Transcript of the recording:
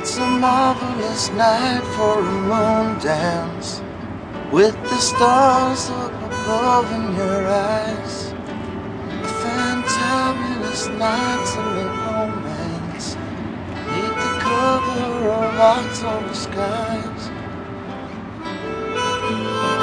It's a marvelous night for a moon dance, with the stars up above in your eyes. A fantabulous night to make romance, neath the cover of October skies.